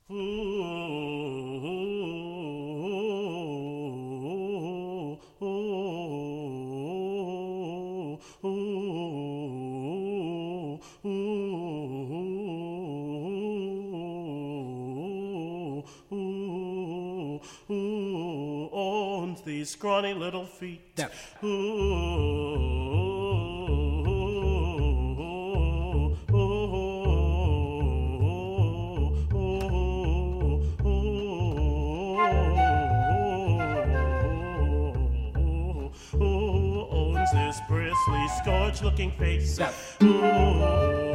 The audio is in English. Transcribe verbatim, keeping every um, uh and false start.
owns these scrawny little feet. Yeah. Owns this bristly, scorched-looking face. Yeah. Ooh.